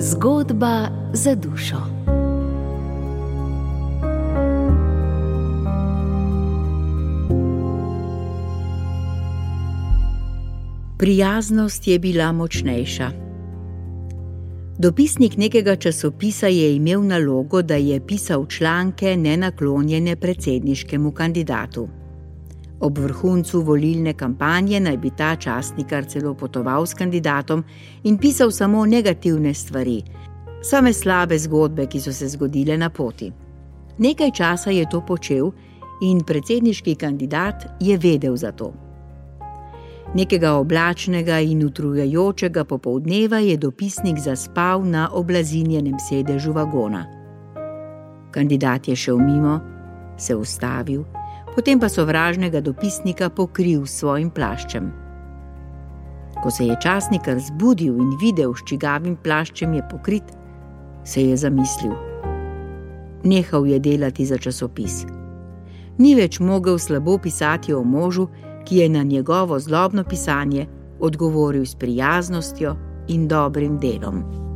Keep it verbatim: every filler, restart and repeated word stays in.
Zgodba za dušo. Prijaznost je bila močnejša. Dopisnik nekega časopisa je imel nalogo, da je pisal članke nenaklonjene predsedniškemu kandidatu. Ob vrhuncu volilne kampanje naj bi ta časnikar celo potoval s kandidatom in pisal samo negativne stvari, same slabe zgodbe, ki so se zgodile na poti. Nekaj časa je to počel in predsedniški kandidat je vedel za to. Nekega oblačnega in utrujajočega popoldneva je dopisnik zaspal na oblazinjenem sedežu vagona. Kandidat je šel mimo, se ustavil, potem pa sovražnega dopisnika pokril s svojim plaščem. Ko se je časnikar zbudil in videl, s čigavim plaščem je pokrit, se je zamislil. Nehal je delati za časopis. Ni več mogel slabo pisati o možu, ki je na njegovo zlobno pisanje odgovoril s prijaznostjo in dobrim delom.